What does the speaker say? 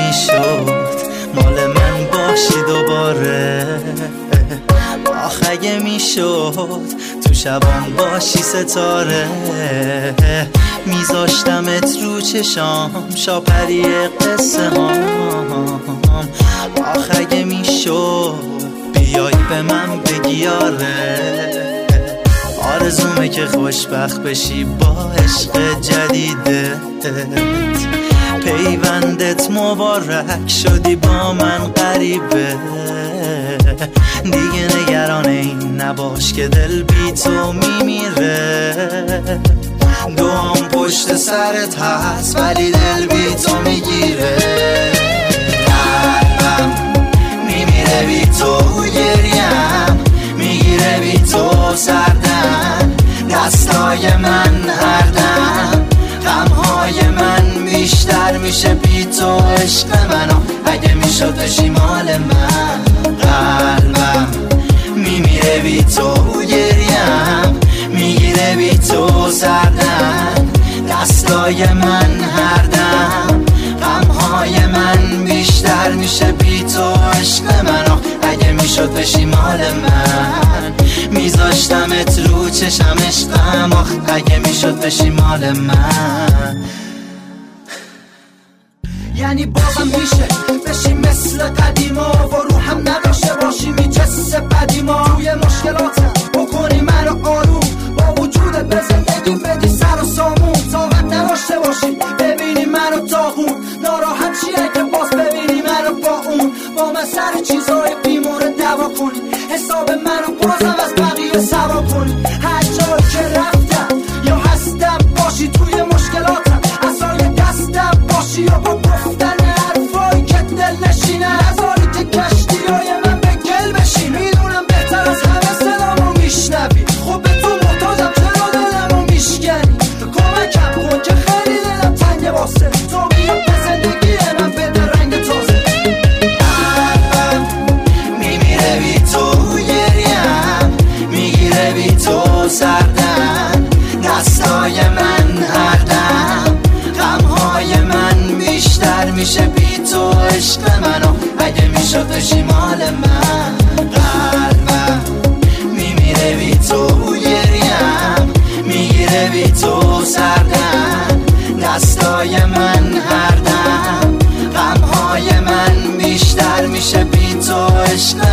میشد مال من باشی دوباره، آخ اگه میشد تو شبام باشی ستاره، میذاشتمت رو چشام شاپری قصه هام، آخ اگه میشد بیای به من بگی آره، آرزومه که خوشبخت بشی با عشق جدیدت، پیوندت مبارک شدی با من غریبه، دیگه نگران این نباش که دل بی تو میمیره، دوام پشت سرت هست ولی دل بی تو میگیره، قلبم میمیره بی تو، گریم میگیره بی تو سردم، دستای من هردم، غمهای من بیشتر میشه بی تو، عشق منو اگه میشد بشی مال من، قلبم میمیره بی تو، گریم میگیره بی تو سردم، دستای من هردم، غمهای من بیشتر میشه بی تو، عشق منو اگه میشد بشی مال من، میذاشتمت رو چشم عشقم، آخ اگه میشد بشی مال من. یعنی بازم میشه بشی مثل قدیما و رو هم نداشته باشی میجسه قدیما، توی مشکلاتم بکنی منو آروم، با وجودت به زندگی بدی سر و سامون، طاقت نداشته باشی ببینی منو داغون، ناراحت چیه که باز ببینی منو با اون، با من سر چیزای بیمورد دوا کنی، حساب منو بازم از بقیه سوا کنی، هر جایی که رفتم یا هستم باشی توی مشکلاتم، عصای دستم باشی یا با گفتن حرفایی که دل نشینه، نذاری که کشتیای من به گل بشین، میدونم بهتر از همه صدامو میشنوی، خب به تو محتاجم چرا دلمو میشکنی، کمکم کن که خیلی دلم تنگه واسه تو، بیا به زندگی من بده رنگ تازه، قلبم میمیره بی تو، گریم میگیره بی تو سردم، دستای من هردم، غمهای من بیشتر میشه بی تو، عشق منو اگه میشد بشی مال من، قلبم میمیره بی تو، گریم میگیره بی تو سردم، دستای من هردم، غمهای من بیشتر میشه بی تو، عشق